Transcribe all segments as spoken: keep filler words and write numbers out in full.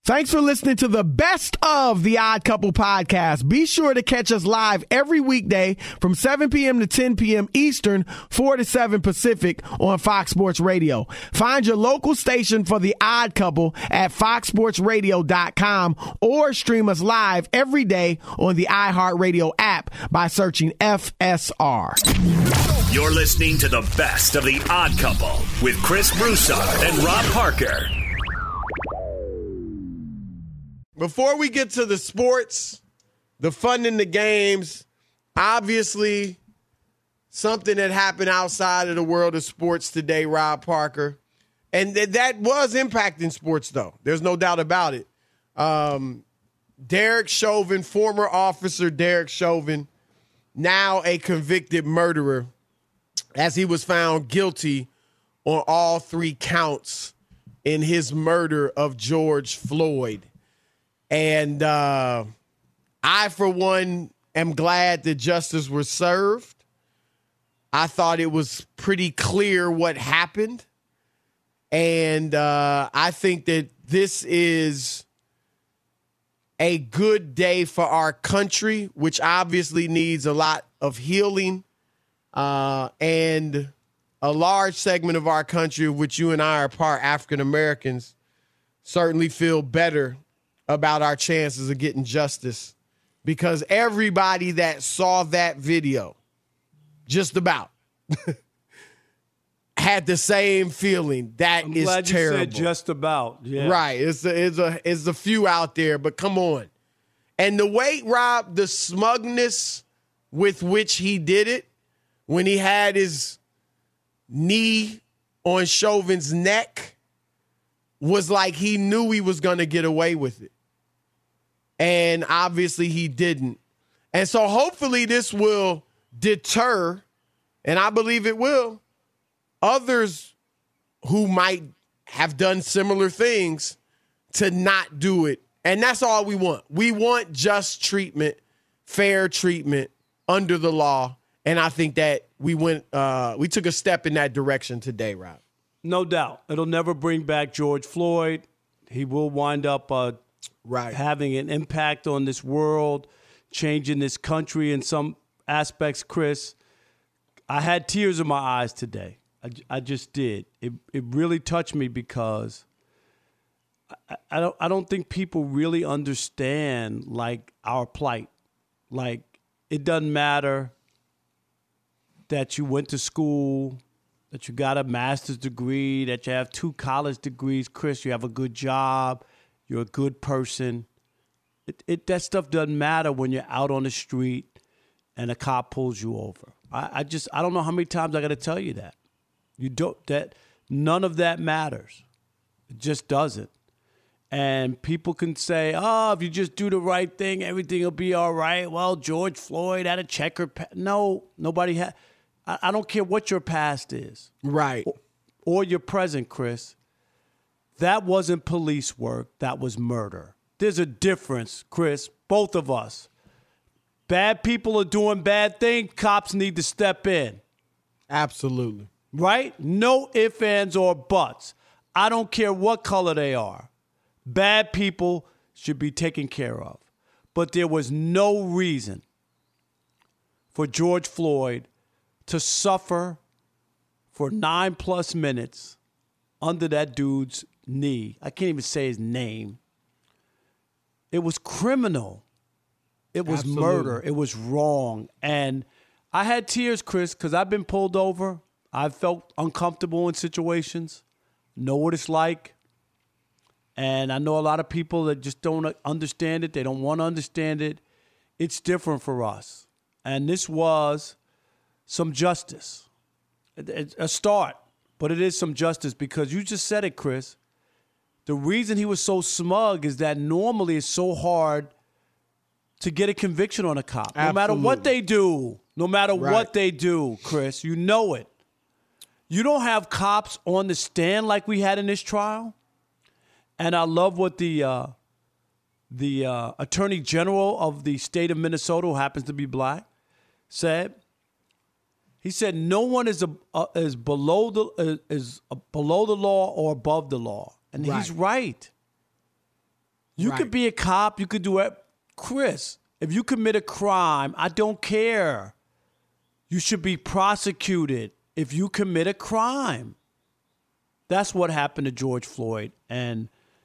Thanks for listening to the best of the Odd Couple podcast. Be sure to catch us live every weekday from seven p.m. to ten p.m. Eastern, four to seven Pacific on Fox Sports Radio. Find your local station for the Odd Couple at fox sports radio dot com or stream us live every day on the iHeartRadio app by searching F S R. You're listening to the best of the Odd Couple with Chris Broussard and Rob Parker. Before we get to the sports, the fun in the games, obviously something that happened outside of the world of sports today, Rob Parker. And th- that was impacting sports, though. There's no doubt about it. Um, Derek Chauvin, former officer Derek Chauvin, now a convicted murderer, as he was found guilty on all three counts in his murder of George Floyd. And uh, I, for one, am glad that justice was served. I thought it was pretty clear what happened. And uh, I think that this is a good day for our country, which obviously needs a lot of healing. Uh, and a large segment of our country, of which you and I are part, African Americans, certainly feel better about our chances of getting justice, because everybody that saw that video, just about, had the same feeling. That I'm is glad terrible. You said just about. Yeah. Right. It's a, it's a it's a few out there, but come on. And the way, Rob, the smugness with which he did it, when he had his knee on Chauvin's neck, was like he knew he was going to get away with it. And obviously he didn't. And so hopefully this will deter, and I believe it will, others who might have done similar things to not do it. And that's all we want. We want just treatment, fair treatment under the law. And I think that we went, uh, we took a step in that direction today, Rob. No doubt. It'll never bring back George Floyd. He will wind up uh, right. having an impact on this world, changing this country in some aspects, Chris. I had tears in my eyes today. I, I just did. It it really touched me because I, I don't I don't think people really understand like our plight. Like, it doesn't matter that you went to school, that you got a master's degree, that you have two college degrees, Chris, you have a good job, you're a good person. It, it that stuff doesn't matter when you're out on the street and a cop pulls you over. I, I just I don't know how many times I got to tell you that. You don't that none of that matters. It just doesn't. And people can say, "Oh, if you just do the right thing, everything will be all right." Well, George Floyd had a checkered past. No, nobody had. I, I don't care what your past is, right, or, or your present, Chris. That wasn't police work. That was murder. There's a difference, Chris. Both of us. Bad people are doing bad things. Cops need to step in. Absolutely. Right? No ifs, ands, or buts. I don't care what color they are. Bad people should be taken care of. But there was no reason for George Floyd to suffer for nine plus minutes under that dude's knee. I can't even say his name. It was criminal. It was Absolutely. murder. It was wrong. And I had tears, Chris, because I've been pulled over. I've felt uncomfortable in situations, know what it's like. And I know a lot of people that just don't understand it. They don't want to understand it. It's different for us. And this was some justice. It's a start, but it is some justice because you just said it, Chris. The reason he was so smug is that normally it's so hard to get a conviction on a cop. Absolutely. No matter what they do, no matter Right. what they do, Chris, you know it. You don't have cops on the stand like we had in this trial. And I love what the uh, the uh, Attorney General of the state of Minnesota, who happens to be black, said. He said, "No one is a, uh, is below the uh, is uh, below the law or above the law," and Right. he's right. You right. could be a cop. You could do it. Chris, if you commit a crime, I don't care. You should be prosecuted if you commit a crime. That's what happened to George Floyd. And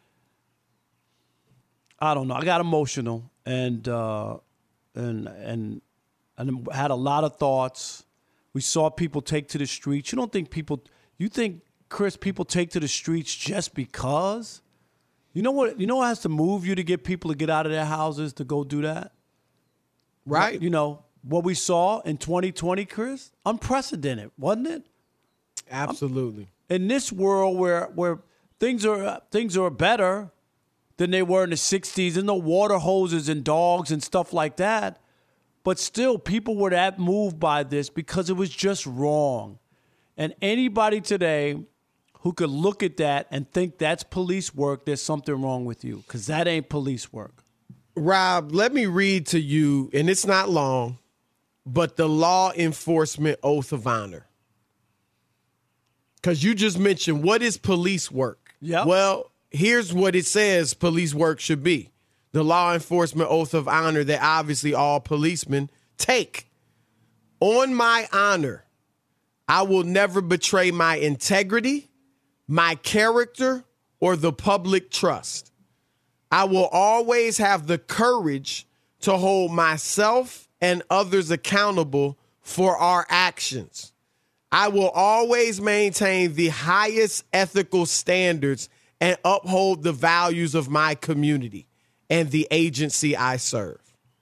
I don't know. I got emotional and uh, and and and had a lot of thoughts. We saw people take to the streets. You don't think people, you think, Chris, people take to the streets just because? You know what, you know what has to move you to get people to get out of their houses to go do that? Right. You know, what we saw in twenty twenty, Chris, unprecedented, wasn't it? Absolutely. In this world where where things are things are better than they were in the sixties, and no water hoses and dogs and stuff like that. But still, people were that moved by this because it was just wrong. And anybody today who could look at that and think that's police work, there's something wrong with you, because that ain't police work. Rob, let me read to you, and it's not long, but the law enforcement oath of honor. Because you just mentioned, what is police work? Yep. Well, here's what it says police work should be. The law enforcement oath of honor that obviously all policemen take. On my honor, I will never betray my integrity, my character, or the public trust. I will always have the courage to hold myself and others accountable for our actions. I will always maintain the highest ethical standards and uphold the values of my community and the agency I serve.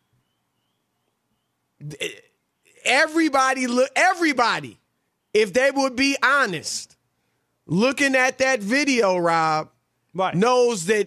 Everybody, look, everybody, if they would be honest, looking at that video, Rob, Right. knows that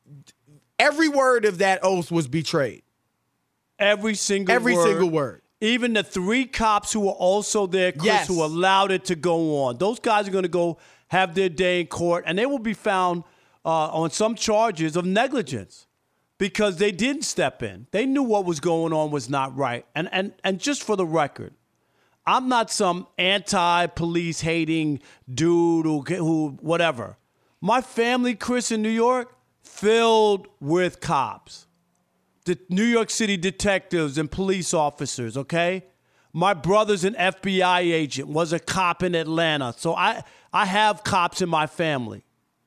every word of that oath was betrayed. Every single Every word. single word. Even the three cops who were also there, Chris, Yes. who allowed it to go on. Those guys are going to go have their day in court, and they will be found uh, on some charges of negligence because they didn't step in. They knew what was going on was not right. And and and just for the record, I'm not some anti-police hating dude who who whatever. My family, Chris, in New York, filled with cops. The New York City detectives and police officers, okay? My brother's an F B I agent, was a cop in Atlanta. So I, I have cops in my family.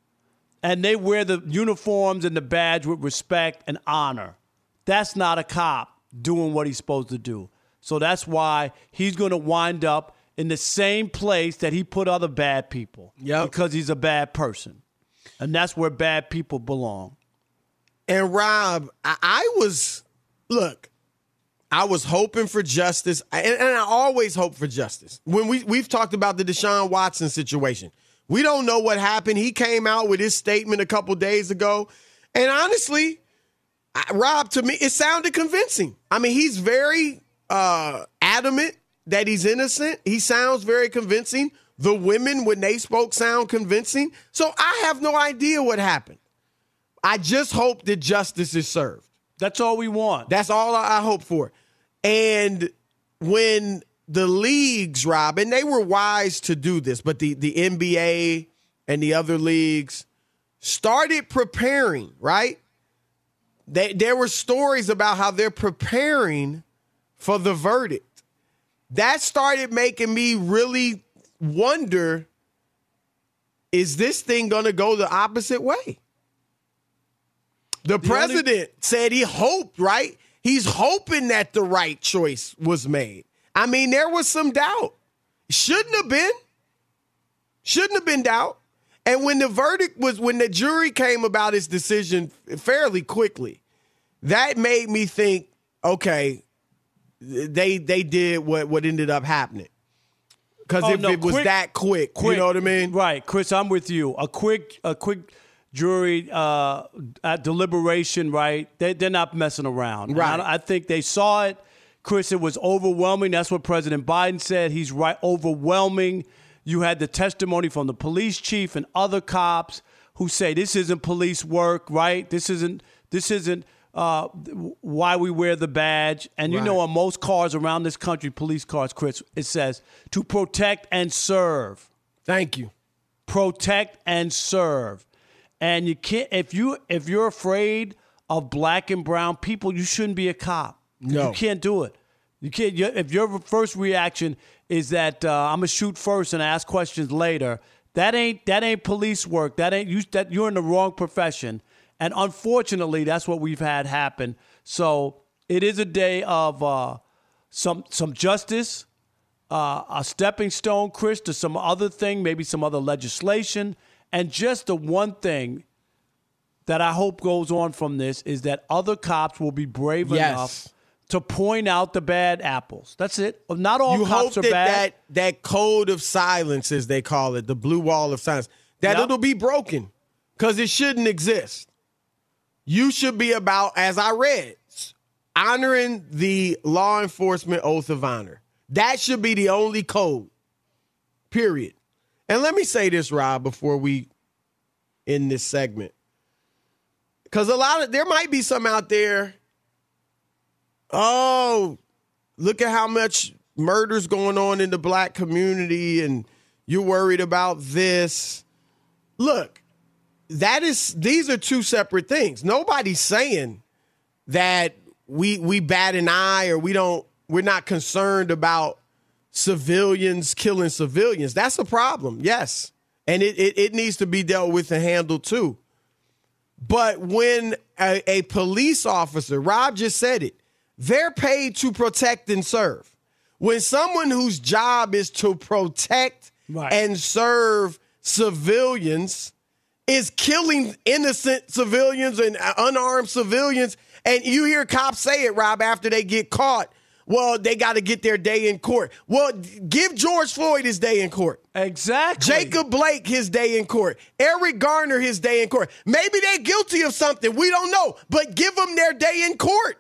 And they wear the uniforms and the badge with respect and honor. That's not a cop doing what he's supposed to do. So that's why he's going to wind up in the same place that he put other bad people. Yep. Because he's a bad person. And that's where bad people belong. And Rob, I, I was, look, I was hoping for justice, and, and I always hope for justice. When we, we've talked about the Deshaun Watson situation, we don't know what happened. He came out with his statement a couple days ago, and honestly, I, Rob, to me, it sounded convincing. I mean, he's very uh, adamant that he's innocent. He sounds very convincing. The women, when they spoke, sound convincing. So I have no idea what happened. I just hope that justice is served. That's all we want. That's all I hope for. And when the leagues, Rob, and they were wise to do this, but the, the N B A and the other leagues started preparing, right? They, there were stories about how they're preparing for the verdict. That started making me really wonder, is this thing going to go the opposite way? The, the president only- said he hoped, right? He's hoping that the right choice was made. I mean, there was some doubt. Shouldn't have been. Shouldn't have been doubt. And when the verdict was, when the jury came about his decision fairly quickly, that made me think, okay, they they did what, what ended up happening. Because oh, if no, it was quick, that quick, quick, you know what I mean? Right, Chris, I'm with you. A quick, a quick jury uh, at deliberation, right? They, they're not messing around. Right. I, I think they saw it. Chris, it was overwhelming. That's what President Biden said. He's right, overwhelming. You had the testimony from the police chief and other cops who say this isn't police work, right? This isn't this isn't uh, why we wear the badge. And you right. know, on most cars around this country, police cars, Chris, it says to protect and serve. Thank you. Protect and serve. And you can't if you if you're afraid of black and brown people, you shouldn't be a cop. No. You can't do it. You can't. You, if your first reaction is that uh, I'm gonna shoot first and ask questions later, that ain't that ain't police work. That ain't you. That you're in the wrong profession. And unfortunately, that's what we've had happen. So it is a day of uh, some some justice, uh, a stepping stone, Chris, to some other thing, maybe some other legislation, and just the one thing that I hope goes on from this is that other cops will be brave yes. enough to point out the bad apples. That's it. Not all you cops hope are that, bad. that that code of silence, as they call it, the blue wall of silence, that Yep. it'll be broken because it shouldn't exist. You should be about, as I read, honoring the law enforcement oath of honor. That should be the only code, period. And let me say this, Rob, before we end this segment. Because a lot of, there might be some out there, oh, look at how much murder's going on in the black community and you're worried about this. Look, that is, these are two separate things. Nobody's saying that we we bat an eye or we don't, we're not concerned about civilians killing civilians. That's a problem, yes. And it, it, it needs to be dealt with and handled too. But when a, a police officer, Rob just said it, they're paid to protect and serve. When someone whose job is to protect right. and serve civilians is killing innocent civilians and unarmed civilians, and you hear cops say it, Rob, after they get caught, well, they got to get their day in court. Well, give George Floyd his day in court. Exactly. Jacob Blake his day in court. Eric Garner his day in court. Maybe they're guilty of something. We don't know. But give them their day in court.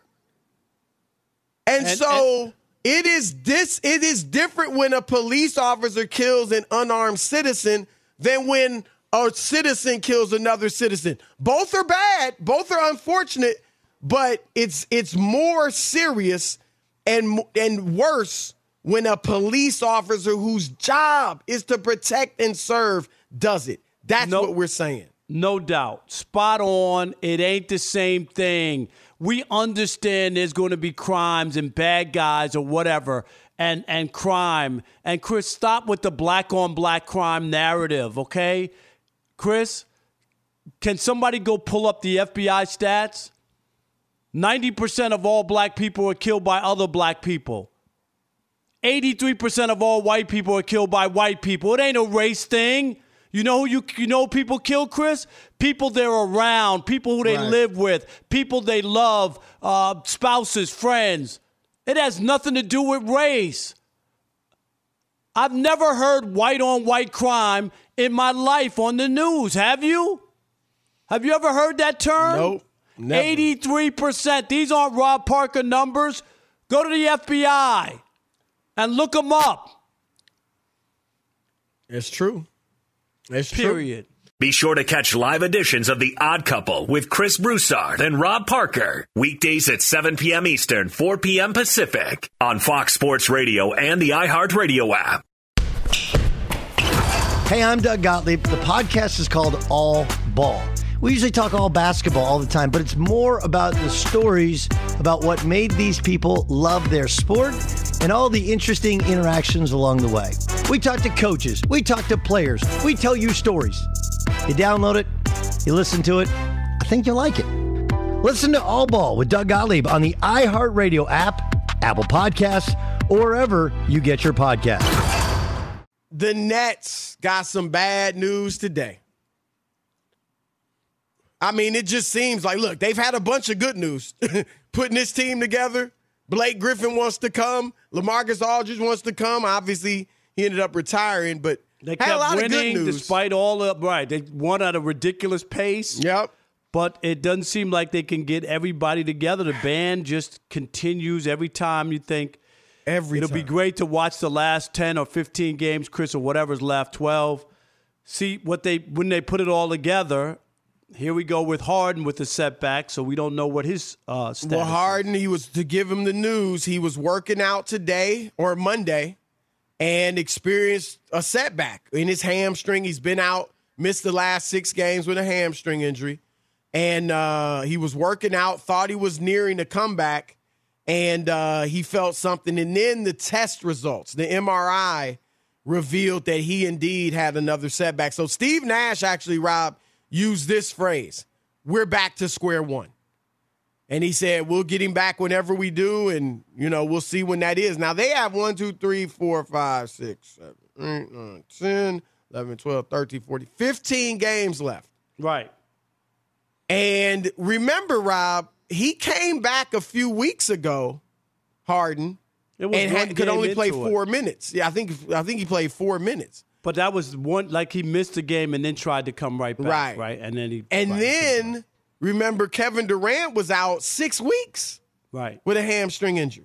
And, and so and- it is this. It is different when a police officer kills an unarmed citizen than when a citizen kills another citizen. Both are bad. Both are unfortunate. But it's it's more serious and and worse when a police officer whose job is to protect and serve does it. That's no, what we're saying. No doubt. Spot on. It ain't the same thing. We understand there's going to be crimes and bad guys or whatever and, and crime. And, Chris, stop with the black-on-black crime narrative, okay? Chris, can somebody go pull up the F B I stats? ninety percent of all black people are killed by other black people. eighty-three percent of all white people are killed by white people. It ain't a race thing. You know who you, you know people kill, Chris? People they're around, people who they right. live with, people they love, uh, spouses, friends. It has nothing to do with race. I've never heard white-on-white crime in my life on the news. Have you? Have you ever heard that term? Nope. Never. eighty-three percent. These aren't Rob Parker numbers. Go to the F B I and look them up. It's true. It's Period. true. Be sure to catch live editions of The Odd Couple with Chris Broussard and Rob Parker. Weekdays at seven p.m. Eastern, four p.m. Pacific on Fox Sports Radio and the iHeartRadio app. Hey, I'm Doug Gottlieb. The podcast is called All Ball. We usually talk all basketball all the time, but it's more about the stories about what made these people love their sport and all the interesting interactions along the way. We talk to coaches. We talk to players. We tell you stories. You download it. You listen to it. I think you'll like it. Listen to All Ball with Doug Gottlieb on the iHeartRadio app, Apple Podcasts, or wherever you get your podcasts. The Nets got some bad news today. I mean, it just seems like, look, they've had a bunch of good news. Putting this team together. Blake Griffin wants to come. LaMarcus Aldridge wants to come. Obviously, he ended up retiring, but They had a lot kept of good winning news. despite all the, right, they won at a ridiculous pace. Yep. But it doesn't seem like they can get everybody together. The band just continues every time you think Every it'll time. be great to watch the last ten or fifteen games, Chris, or whatever's left, twelve. See what they when they put it all together. Here we go with Harden with the setback, so we don't know what his uh, status Well, Harden, he was, to give him the news, he was working out today or Monday and experienced a setback in his hamstring. He's been out, missed the last six games with a hamstring injury. and uh, he was working out, thought he was nearing a comeback, and uh, he felt something. And then the test results, the M R I, revealed that he indeed had another setback. So Steve Nash actually, Rob, used this phrase, "We're back to square one." And he said, we'll get him back whenever we do, and, you know, we'll see when that is. Now, they have one, two, three, four, five, six, seven, eight, nine, ten, eleven, twelve, thirteen, fourteen, fifteen games left. Right. And remember, Rob, he came back a few weeks ago, Harden, It was and one had, could game only play into it. four minutes. Yeah, I think I think he played four minutes. But that was one, like he missed the game and then tried to come right back. Right. Right. And then he. And right, then, remember, Kevin Durant was out six weeks. Right. With a hamstring injury.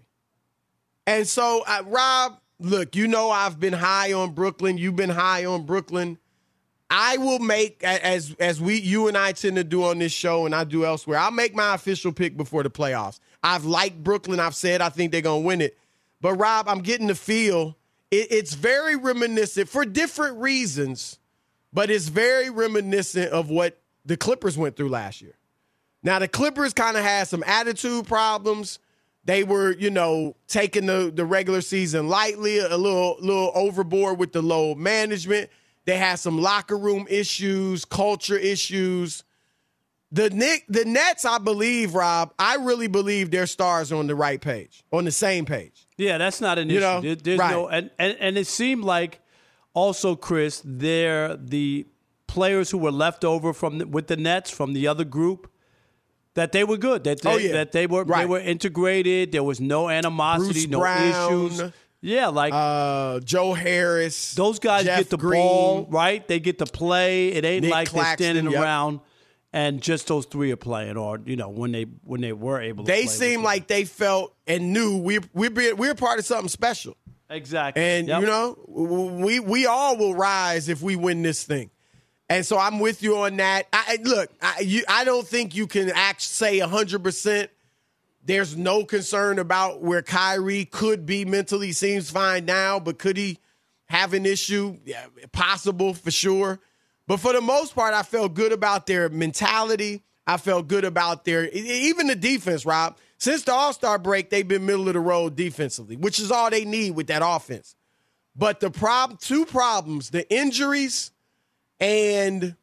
And so, uh, Rob, look, you know I've been high on Brooklyn. You've been high on Brooklyn. I will make, as as we, you and I tend to do on this show and I do elsewhere, I'll make my official pick before the playoffs. I've liked Brooklyn. I've said I think they're going to win it. But, Rob, I'm getting the feel. It, it's very reminiscent for different reasons, but it's very reminiscent of what the Clippers went through last year. Now, the Clippers kind of had some attitude problems. They were, you know, taking the, the regular season lightly, a little, little overboard with the load management. They had some locker room issues, culture issues. The Nick, the Nets, I believe, Rob, I really believe their stars are on the right page, on the same page. Yeah, that's not an You issue. know, There- there's right. no, and, and, and it seemed like also, Chris, they're the players who were left over from the, with the Nets from the other group, that they were good. That they, Oh, yeah. that they were Right. they were integrated. There was no animosity, Bruce no Brown, issues. Yeah, like Uh, Joe Harris. those guys Jeff get the Green. ball, right? They get to play. It ain't Nick like Claxton, they're standing yep. around and just those three are playing, or you know when they when they were able to. They play seem with like they felt and knew we we we're, we're part of something special. them. exactly, And, Yep. you know, we we all will rise if we win this thing. And so I'm with you on that. I, look, I, you, I don't think you can act, say one hundred percent there's no concern about where Kyrie could be mentally. Seems fine now, but could he have an issue? Yeah, possible for sure. But for the most part, I felt good about their mentality. I felt good about their, even the defense, Rob. Since the All-Star break, they've been middle of the road defensively, which is all they need with that offense. But the problem, two problems, the injuries and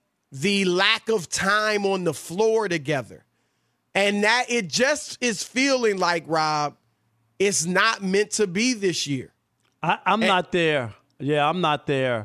the lack of time on the floor together. And that it just is feeling like, Rob, it's not meant to be this year. I, I'm not there. Yeah, I'm not there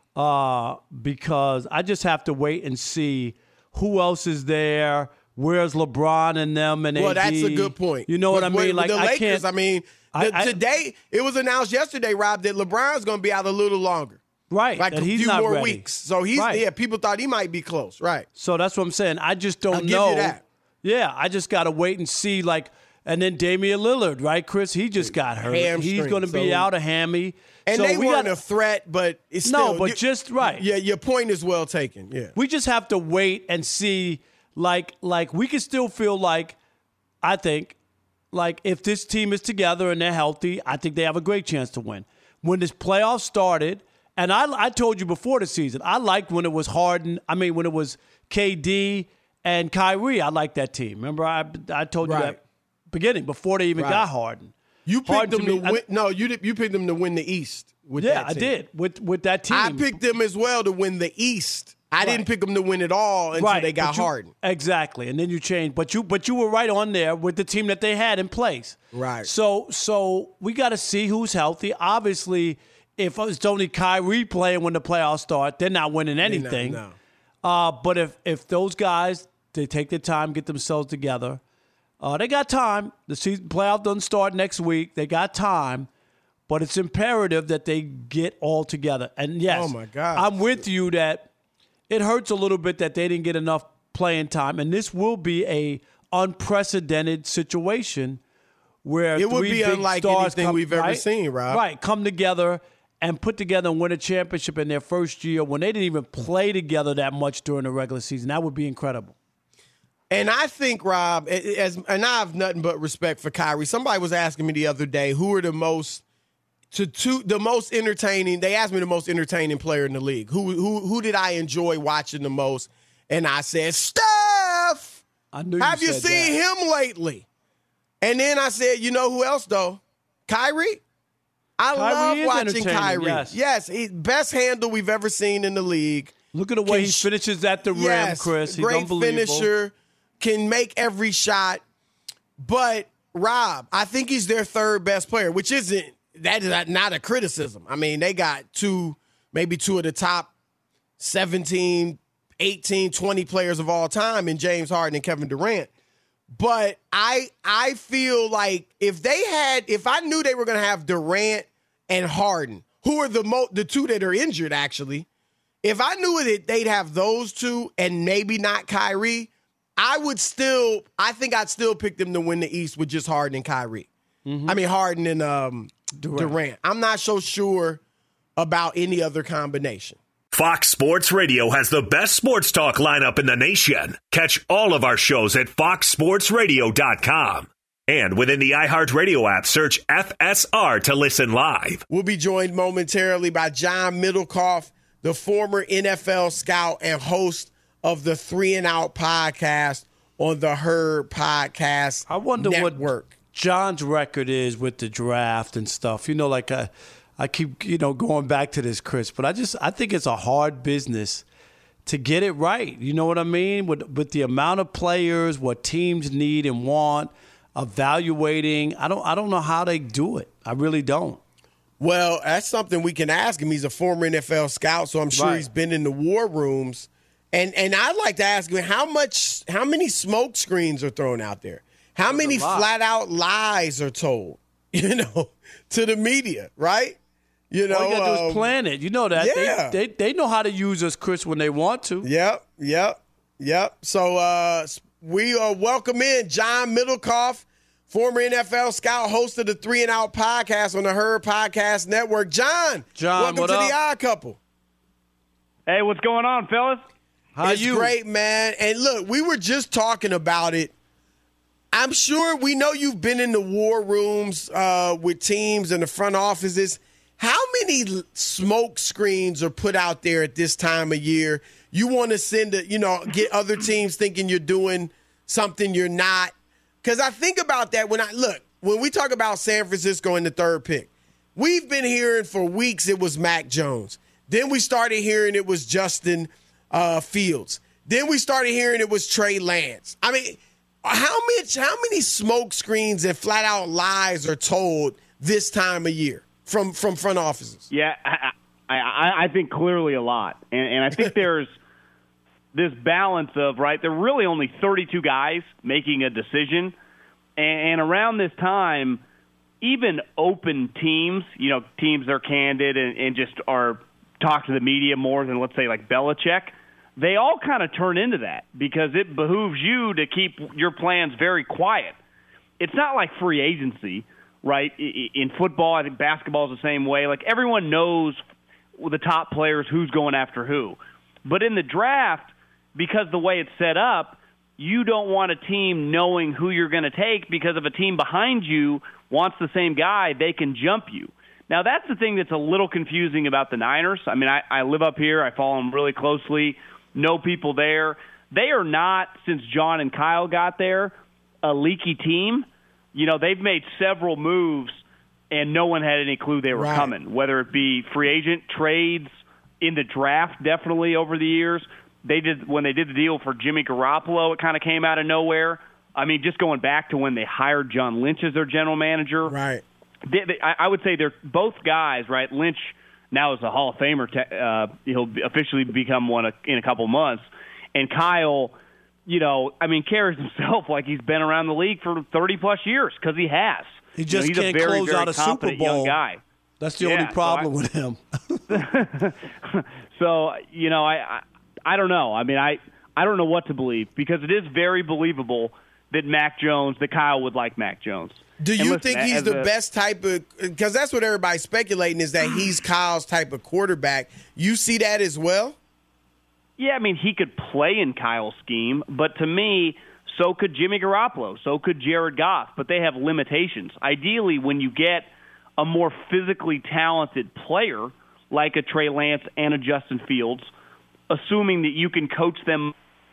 uh, because I just have to wait and see who else is there. Where's LeBron and them and Well, A D? that's a good point. You know what I With- mean? with Like the I Lakers, can't. I mean, I- the, I- today, it was announced yesterday, Rob, that LeBron's going to be out a little longer. Right, Like that a he's few not more ready. weeks. So he's, Right. yeah, people thought he might be close. Right. So that's what I'm saying. I just don't I'll give know. you that. Yeah, I just got to wait and see. Like, and then Damian Lillard, right, Chris? He just got hurt. Hamstring, He's going to be so- out a hammy. And so they we weren't gotta- a threat, but it's No, still. but you- just right. Yeah, your point is well taken. Yeah. We just have to wait and see. Like, like we can still feel like, I think, like if this team is together and they're healthy, I think they have a great chance to win. When this playoff started, and I, I told you before the season, I liked when it was Harden. I mean, when it was K D and Kyrie, I liked that team. Remember, I I told you Right. that beginning before they even Right. got Harden. You picked Harden them to to me- I- win. No, you did, you picked them to win the East. With Yeah, that I team. did with with that team. I picked them as well to win the East. I didn't Right. pick them to win it all until they got but you- Harden. Exactly, and then you changed. But you but you were right on there with the team that they had in place. Right. So so we got to see who's healthy. Obviously, if it's only Kyrie playing when the playoffs start, they're not winning anything. No, Uh, but if if those guys they take their time, get themselves together, uh, they got time. The season playoff doesn't start next week. They got time. But it's imperative that they get all together. And yes, Oh, my gosh. I'm with you that it hurts a little bit that they didn't get enough playing time. And this will be a unprecedented situation where It would three be big unlike stars anything come, we've ever right? seen, Rob. Right, come together and put together and win a championship in their first year when they didn't even play together that much during the regular season. That would be incredible. And I think, Rob, as and I have nothing but respect for Kyrie. Somebody was asking me the other day, who are the most to two the most entertaining? They asked me the most entertaining player in the league. Who who who did I enjoy watching the most? And I said Steph. I knew you Have you said seen that. him lately? And then I said, you know who else, though? Kyrie. I Kyrie love is watching entertaining, Kyrie. yes. Yes, he, best handle we've ever seen in the league. Look at the way Can he sh- finishes at the rim, Yes, Chris. He's great unbelievable. finisher, can make every shot. But, Rob, I think he's their third best player, which isn't that is not a criticism. I mean, they got two, maybe two of the top seventeen, eighteen, twenty players of all time in James Harden and Kevin Durant. But I I feel like if they had, if I knew they were going to have Durant and Harden, who are the mo- the two that are injured actually, if I knew that they'd have those two and maybe not Kyrie, I would still, I think I'd still pick them to win the East with just Harden and Kyrie. Mm-hmm. I mean Harden and um, Durant. Durant. I'm not so sure about any other combination. Fox Sports Radio has the best sports talk lineup in the nation. Catch all of our shows at fox sports radio dot com. And within the iHeartRadio app, search F S R to listen live. We'll be joined momentarily by John Middlecoff, the former N F L scout and host of the Three and Out podcast on the Herd Podcast I wonder Network. what John's record is with the draft and stuff. You know, like I, I keep, you know, going back to this, Chris, but I just, I think it's a hard business to get it right. You know what I mean? With, with the amount of players, what teams need and want, evaluating. I don't, I don't know how they do it. I really don't. Well, that's something we can ask him. He's a former N F L scout, so I'm sure Right. he's been in the war rooms. And and I'd like to ask him how much, how many smoke screens are thrown out there? How many flat out lies are told, you know, to the media, right? You know, All you got to do um, is plan it. You know that. yeah. They, they, they know how to use us, Chris, when they want to. Yep, yep, yep. So uh, we uh, welcome in John Middlecoff, former N F L scout, host of the Three and Out podcast on the Herd Podcast Network. John, John, welcome what to up? the Odd Couple. Hey, what's going on, fellas? How it's you? great, man. And look, we were just talking about it. I'm sure we know you've been in the war rooms uh, with teams and the front offices. How many smoke screens are put out there at this time of year? You want to send a, you know, get other teams thinking you're doing something you're not. Because I think about that when I look, when we talk about San Francisco in the third pick, we've been hearing for weeks it was Mac Jones. Then we started hearing it was Justin uh, Fields. Then we started hearing it was Trey Lance. I mean, how much, how many smoke screens and flat out lies are told this time of year from, from front offices? Yeah, I, I, I think clearly a lot. And, and I think there's this balance of, right, there are really only thirty-two guys making a decision. And, and around this time, even open teams, you know, teams that are candid and, and just are talk to the media more than, let's say, like Belichick, they all kind of turn into that because it behooves you to keep your plans very quiet. It's not like free agency, right? In football, I think basketball is the same way. Like, everyone knows the top players who's going after who. But in the draft, because the way it's set up, you don't want a team knowing who you're going to take because if a team behind you wants the same guy, they can jump you. Now, that's the thing that's a little confusing about the Niners. I mean, I, I live up here. I follow them really closely, know people there. They are not, since John and Kyle got there, a leaky team. You know, they've made several moves, and no one had any clue they were Right. coming, whether it be free agent trades, in the draft definitely over the years. They did when they did the deal for Jimmy Garoppolo, it kind of came out of nowhere. I mean, just going back to when they hired John Lynch as their general manager. Right. They, they, I, I would say they're both guys, right? Lynch now is a Hall of Famer. Te- uh, he'll officially become one a, in a couple months. And Kyle, you know, I mean, carries himself like he's been around the league for thirty-plus years because he has. He just you know, can't he's a very, close very out a Super competent Bowl. young guy. That's the Yeah, only so problem I- with him. So, you know, I, I I don't know. I mean, I I don't know what to believe because it is very believable that Mac Jones, that Kyle would like Mac Jones. Do And you listen, think he's as the a- best type of – because that's what everybody's speculating is that he's Kyle's type of quarterback. You see that as well? Yeah, I mean, he could play in Kyle's scheme, but to me, so could Jimmy Garoppolo, so could Jared Goff, but they have limitations. Ideally, when you get a more physically talented player like a Trey Lance and a Justin Fields, assuming that you can coach them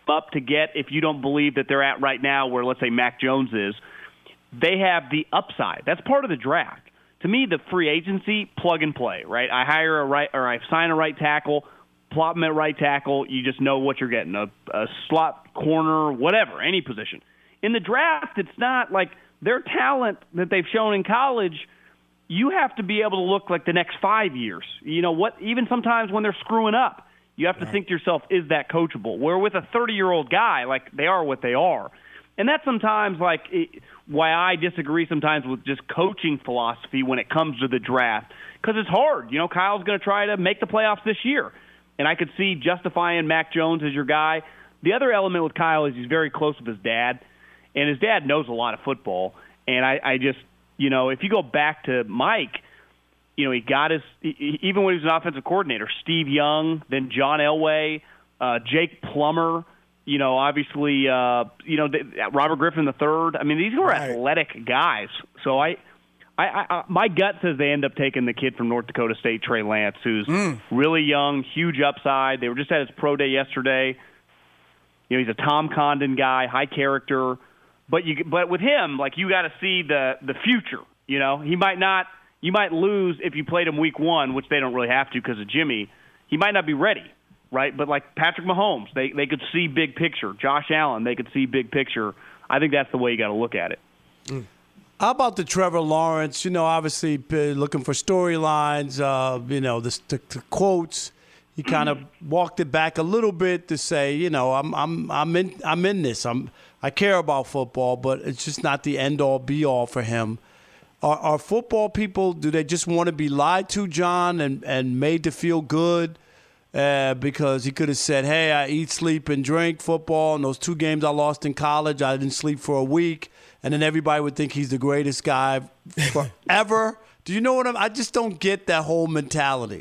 up to get if you don't believe that they're at right now where, let's say, Mac Jones is. They have the upside. That's part of the draft. To me, the free agency, plug and play, right? I hire a right or I sign a right tackle, plop them at right tackle. You just know what you're getting, a, a slot corner, whatever, any position. In the draft, it's not like their talent that they've shown in college. You have to be able to look like the next five years. You know what? Even sometimes when they're screwing up, you have to right. think to yourself, is that coachable? Where with a thirty-year-old guy, like they are what they are. And that's sometimes like it, why I disagree sometimes with just coaching philosophy when it comes to the draft, because it's hard. You know, Kyle's going to try to make the playoffs this year, and I could see justifying Mac Jones as your guy. The other element with Kyle is he's very close with his dad, and his dad knows a lot of football. And I, I just, you know, if you go back to Mike, you know, he got his, he, even when he was an offensive coordinator, Steve Young, then John Elway, uh, Jake Plummer, you know, obviously, uh, you know, Robert Griffin the third. I mean, these were right. athletic guys. So I, I, I, my gut says they end up taking the kid from North Dakota State, Trey Lance, who's mm. really young, huge upside. They were just at his pro day yesterday. You know, he's a Tom Condon guy, high character. But you, but with him, like you got to see the the future. You know, he might not. You might lose if you played him week one, which they don't really have to because of Jimmy. He might not be ready. Right, but like Patrick Mahomes, they they could see big picture. Josh Allen, they could see big picture. I think that's the way you got to look at it. Mm. How about the Trevor Lawrence? You know, obviously looking for storylines. Uh, you know, the, the, the quotes. He kind of walked it back a little bit to say, you know, I'm I'm I'm in I'm in this. I'm I care about football, but it's just not the end all be all for him. Are, are football people? Do they just want to be lied to, John, and and made to feel good? Uh, because he could have said, hey, I eat, sleep, and drink football. In those two games I lost in college, I didn't sleep for a week. And then everybody would think he's the greatest guy forever. Do you know what I'm – I just don't get that whole mentality.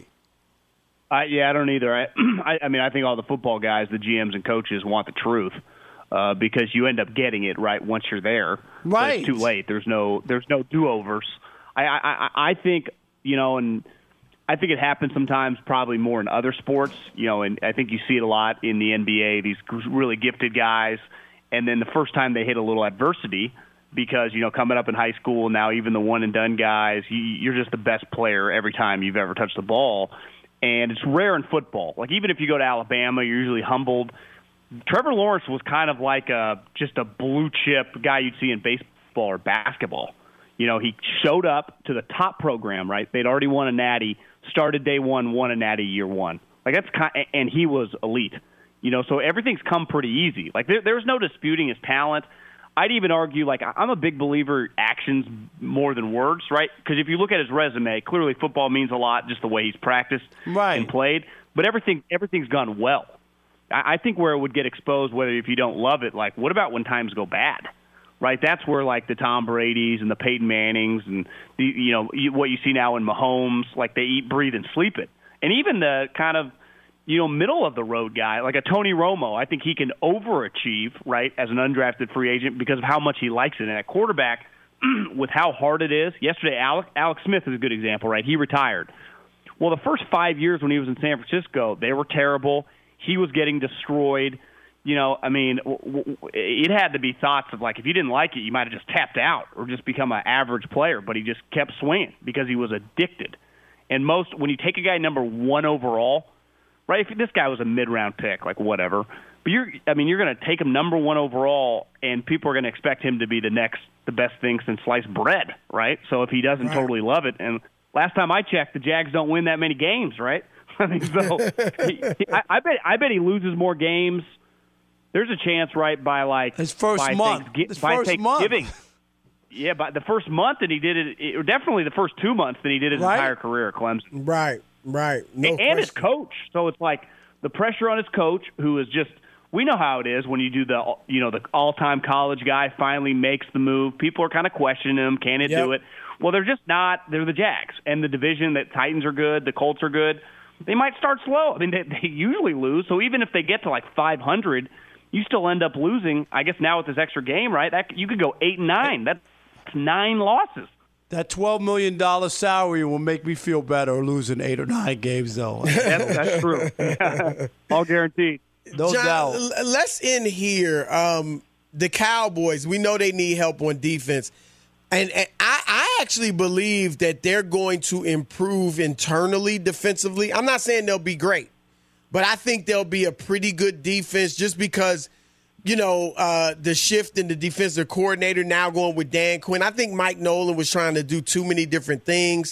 Uh, yeah, I don't either. I, I, I mean, I think all the football guys, the G Ms and coaches want the truth uh, because you end up getting it right once you're there. Right. But it's too late. There's no, there's no do-overs. I, I, I think, you know, and – I think it happens sometimes probably more in other sports, you know, and I think you see it a lot in the N B A, these really gifted guys, and then the first time they hit a little adversity because, you know, coming up in high school, now even the one-and-done guys, you, you're just the best player every time you've ever touched the ball, and it's rare in football. Like, even if you go to Alabama, you're usually humbled. Trevor Lawrence was kind of like a just a blue-chip guy you'd see in baseball or basketball. You know, he showed up to the top program, right? They'd already won a natty, started day one, won a natty year one. Like that's kind of, and he was elite. You know, so everything's come pretty easy. Like there, there's no disputing his talent. I'd even argue, like I'm a big believer actions more than words, right? Because if you look at his resume, clearly football means a lot, just the way he's practiced right. and played. But everything, everything's gone well. I, I think where it would get exposed, whether if you don't love it, like what about when times go bad? Right, that's where like the Tom Brady's and the Peyton Mannings and the you know what you see now in Mahomes, like they eat, breathe, and sleep it. And even the kind of you know middle of the road guy, like a Tony Romo, I think he can overachieve, right, as an undrafted free agent because of how much he likes it. And at quarterback, with how hard it is. Yesterday, Alex, Alex Smith is a good example, right? He retired. Well, the first five years when he was in San Francisco, they were terrible. He was getting destroyed. You know, I mean, it had to be thoughts of, like, if you didn't like it, you might have just tapped out or just become an average player. But he just kept swinging because he was addicted. And most, when you take a guy number one overall, right, if this guy was a mid-round pick, like whatever, but you're, I mean, you're going to take him number one overall, and people are going to expect him to be the next, the best thing since sliced bread, right? So if he doesn't right. totally love it, and last time I checked, the Jags don't win that many games, right? I mean, so he, I, I bet, I bet he loses more games. There's a chance, right, by like his first by month, Thanksgi- his by first Thanksgiving. month. Yeah, but the first month that he did it, it, definitely the first two months that he did his right? entire career at Clemson. Right, right. No and, and his coach. So it's like the pressure on his coach, who is just, we know how it is when you do the, you know, the all-time college guy finally makes the move. People are kind of questioning him, can it yep. do it? Well, they're just not. They're the Jags. And the division, that Titans are good, the Colts are good. They might start slow. I mean, they, they usually lose. So even if they get to like five hundred, you still end up losing. I guess now with this extra game, right? That you could go eight and nine. That's nine losses. That twelve million dollars salary will make me feel better losing eight or nine games, though. that's, that's true. All guaranteed. No John, doubt. l- let's end here. Um, the Cowboys, we know they need help on defense. And, and I, I actually believe that they're going to improve internally defensively. I'm not saying they'll be great, but I think they'll be a pretty good defense just because, you know, uh, the shift in the defensive coordinator now going with Dan Quinn. I think Mike Nolan was trying to do too many different things.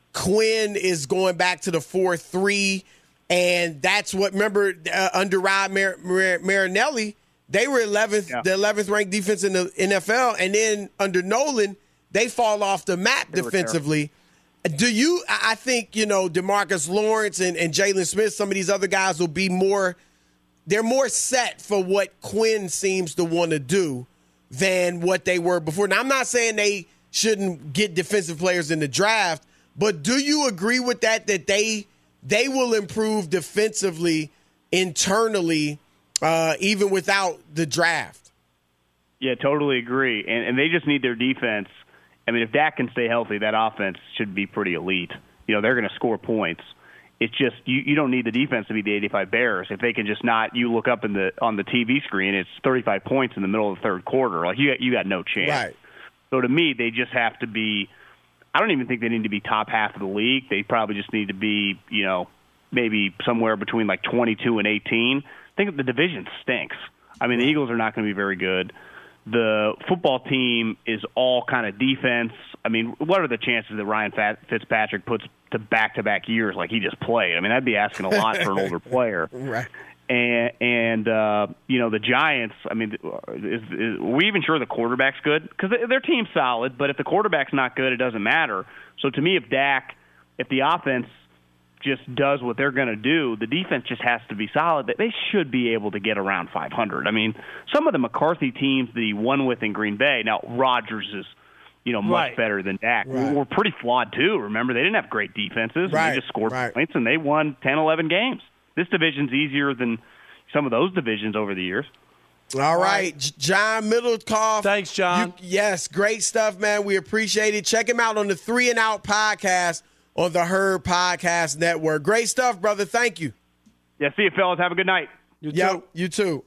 Quinn is going back to the four three, and that's what, remember, uh, under Rod Mar- Mar- Marinelli, they were eleventh, yeah. the eleventh ranked defense in the N F L, and then under Nolan, they fall off the map they defensively. Do you, I think, you know, DeMarcus Lawrence and, and Jalen Smith, some of these other guys will be more, they're more set for what Quinn seems to want to do than what they were before. Now, I'm not saying they shouldn't get defensive players in the draft, but do you agree with that, that they they will improve defensively internally uh, even without the draft? Yeah, totally agree. And, and they just need their defense. I mean, if Dak can stay healthy, that offense should be pretty elite. You know, they're going to score points. It's just you, you don't need the defense to be the eighty-five Bears. If they can just not, you look up in the on the T V screen, it's thirty-five points in the middle of the third quarter. Like you got, you got no chance. Right. So to me, they just have to be. I don't even think they need to be top half of the league. They probably just need to be, you know, maybe somewhere between like twenty-two and eighteen. I think the division stinks. I mean, the Eagles are not going to be very good. The football team is all kind of defense. I mean, what are the chances that Ryan Fitzpatrick puts to back-to-back years like he just played? I mean, that'd be asking a lot for an older player. Right. And, and uh, you know, the Giants, I mean, is, is, are we even sure the quarterback's good? Because their team's solid, but if the quarterback's not good, it doesn't matter. So to me, if Dak, if the offense just does what they're going to do, the defense just has to be solid. They should be able to get around five hundred. I mean, some of the McCarthy teams that he won with in Green Bay, now Rodgers is, you know, much right. better than Dak. Right. Were pretty flawed too. Remember, they didn't have great defenses. Right. And they just scored right. points, and they won ten, eleven games. This division's easier than some of those divisions over the years. All right, John Middlecoff. Thanks, John. You, yes, great stuff, man. We appreciate it. Check him out on the Three and Out podcast on the Herd Podcast Network. Great stuff, brother. Thank you. Yeah, see you, fellas. Have a good night. You Yep, too. you too.